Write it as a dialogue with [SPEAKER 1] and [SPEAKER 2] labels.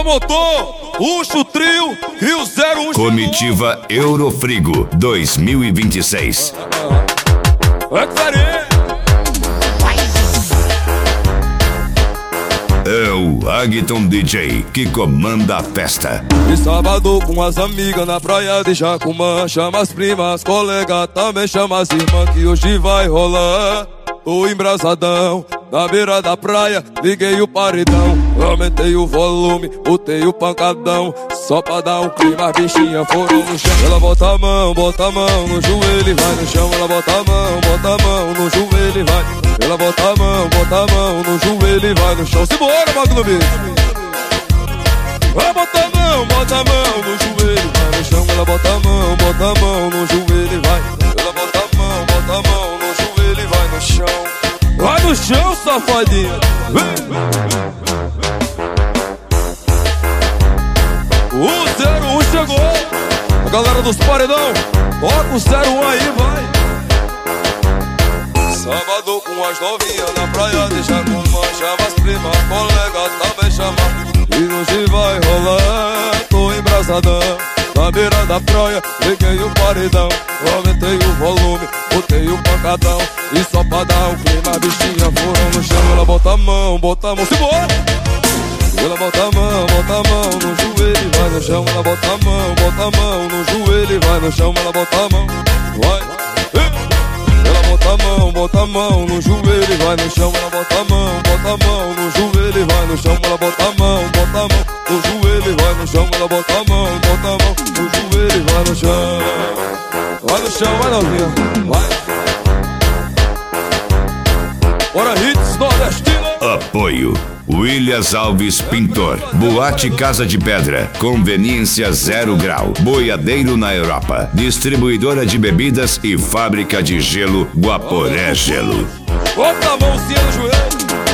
[SPEAKER 1] promotor, puxa o trio e o 01.
[SPEAKER 2] Comitiva Eurofrigo 2026.
[SPEAKER 1] É diferente.
[SPEAKER 2] É o Agton DJ que comanda a festa.
[SPEAKER 1] E sábado com as amigas na praia de Jacumã. Chama as primas, colega, também chama as irmãs, que hoje vai rolar. Tô embrasadão, na beira da praia, liguei o paredão. Aumentei o volume, botei o pancadão, só pra dar um clima, as bichinhas foram no chão. Ela bota a mão no joelho e vai no chão. Ela bota a mão no joelho e vai. Ela bota a mão no joelho e vai no chão. Simbora, Magno Beat. Ela bota a mão no joelho e vai no chão. Ela bota a mão no joelho e vai. Ela bota a mão no joelho e vai no chão. Vai no chão, safadinha. O 01 chegou. A galera dos paredão, bota o 01 aí, vai. Sábado com as novinhas na praia de Jacumã. Chama as primas, colega, também chama. E hoje vai rolar. Tô embrasadão, na beira da praia, liguei o paredão. Aumentei o volume, botei o pancadão, e só pra dar um clima, a bichinha foram no chão. Ela bota a mão, simbora. Ela bota a mão no joelho e vai no chão. Ela bota a mão no joelho e vai no chão. Ela bota a mão, vai. Ela bota a mão no joelho e vai no chão. Ela bota a mão no joelho e vai no chão. Ela bota a mão no joelho e vai no chão. Ela bota a mão no joelho e vai no chão. Vai no chão, vai novinha, vai. Bora, hits nordestina.
[SPEAKER 2] Apoio Williams Alves Pintor, Boate Casa de Pedra, Conveniência 0 Grau, Boiadeiro na Europa, Distribuidora de Bebidas e Fábrica de Gelo Guaporé Gelo.
[SPEAKER 1] Bota a mãozinha no joelho.